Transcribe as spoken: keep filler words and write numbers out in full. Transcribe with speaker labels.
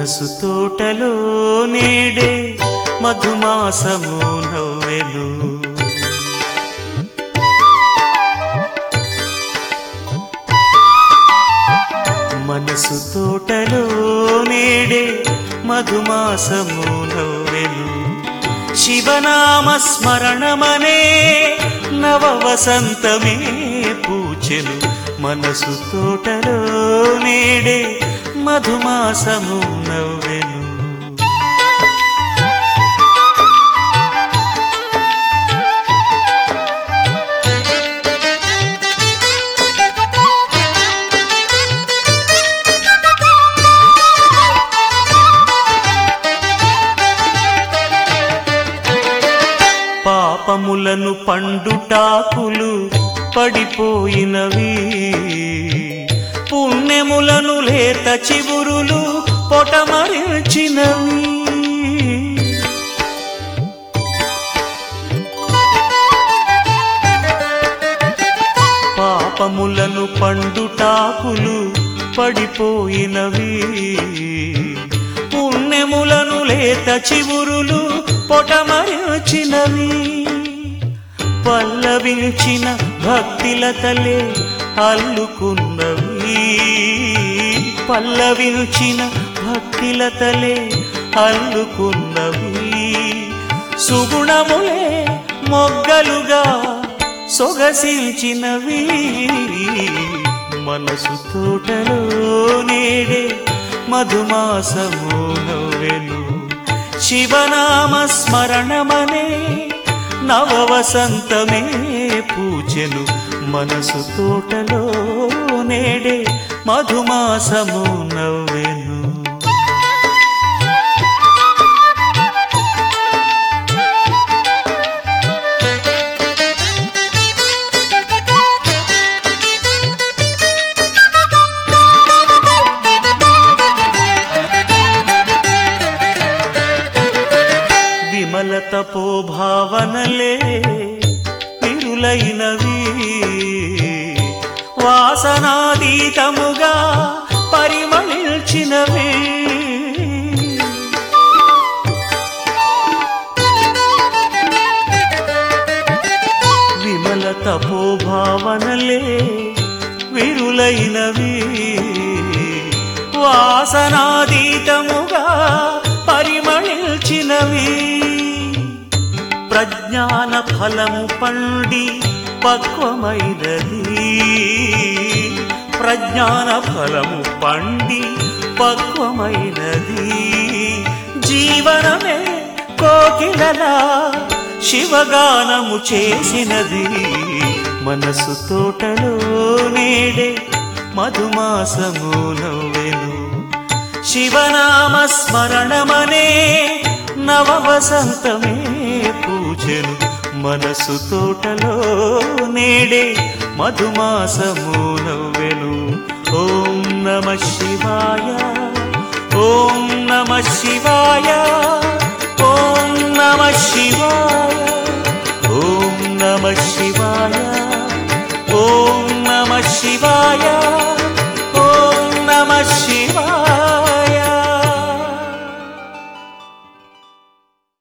Speaker 1: మనసు తోటలో నేడే మధుమాసము నవ్వెను. మనసు తోటలో నేడే మధుమాసము నవ్వెను. శివనామ స్మరణమనే నవ వసంతమే పూచెను. మనసు తోటలో నేడే మధుమాసము నవ్వెను. పాపములను పండుటాకులు పడిపోయినవి, పుణ్యములను లేత చివురులు పొటమరిచినవి. పాపములను పండుటాకులు పడిపోయినవి, పుణ్యములను లేత చివురులు పొటమరిచినవి. పల్లవించిన భక్తిలతలే అల్లుకున్నవి, పల్లవించిన భక్తిలతలే అల్లుకున్నవి. సుగుణములే మొగ్గలుగా సొగసించినవి. మనసు తోటలో నేడే మధుమాసము నవ్వెను. శివనామ స్మరణమనే నవ వసంతమే పూచెను. మనసు తోటలో నేడే మధుమాసము నవ్వెను. విమల తపోభావనలే విరులైనవి, వాసనాతీతముగా పరిమళించినవి. విమల తపోభావనలే విరులైనవి, వాసనాతీతముగా పరిమళించినవి. ప్రజ్ఞాన ఫలము పండి పక్వమైనది, ప్రజ్ఞాన ఫలము పండి పక్వమైనది. జీవనమే కోకిలలా శివగానము చేసినది. మనసు తోటలో నేడే మధుమాసము నవ్వెను. శివనామ స్మరణమనే నవ వసంతమే పూచెను. మనసు తోటలో నేడే మధుమాసము నవ్వెను. ఓం నమ శివాయ, ఓం నమ శివాయ, ఓం నమ శివాయ, ఓం నమ శివాయ, ఓం నమ శివాయ.